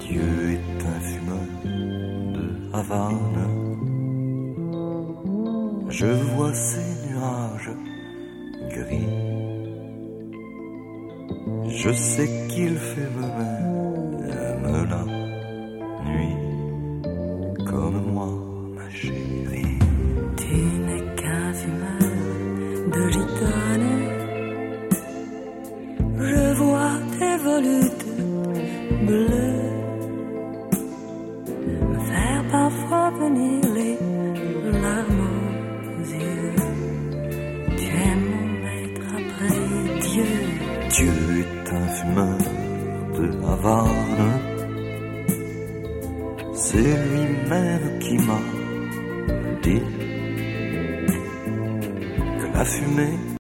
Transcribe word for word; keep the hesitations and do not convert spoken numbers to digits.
Dieu est un fumeur de Havane. Je vois ces nuages gris. Je sais qu'il fait même la nuit, comme moi, ma chérie. Tu n'es qu'un fumeur de gitane. Je vois tes volutes bleues me faire parfois venir les larmes aux yeux. Tu es mon maître après Dieu. Dieu est un fumeur de Havane. C'est lui-même qui m'a dit que la fumée